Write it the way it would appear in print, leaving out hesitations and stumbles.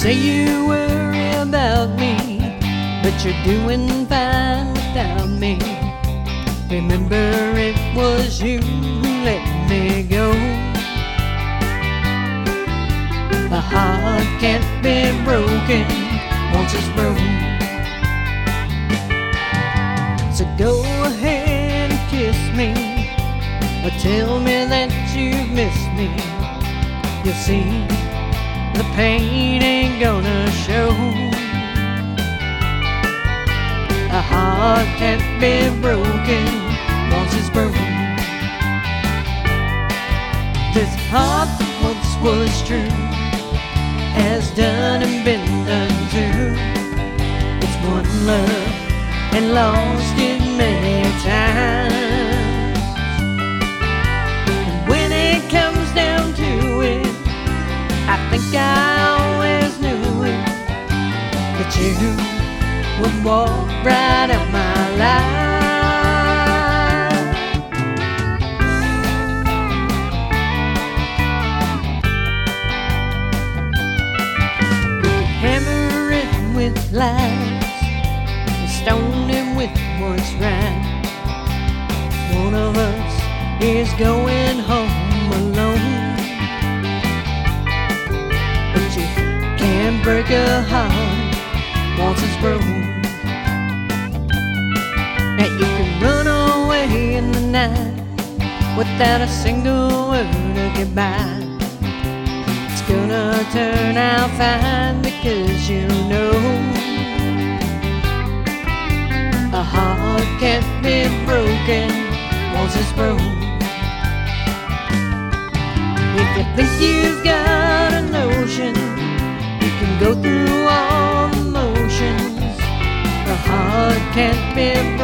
say you worry about me, but you're doing fine without me. Remember, it was you who let me go. A heart can't be broken once it's broke. So go ahead and kiss me, or tell me that you've missed me. You'll see the pain ain't gonna show. A heart can't be broken once it's broken. This heart that once was true has done and been done too. It's one love and lost it many times. And when it comes down to it, I think I always knew it, that you would walk right out my life. We could hammer it with lies and stone him with what's right. One of us is going home alone, but you can't break a heart once it's broken. Now you can run away in the night without a single word of goodbye. It's gonna turn out fine because you know a heart can't be broken once it's broke. If you think you've got a notion, you can go through all the motions. A heart can't be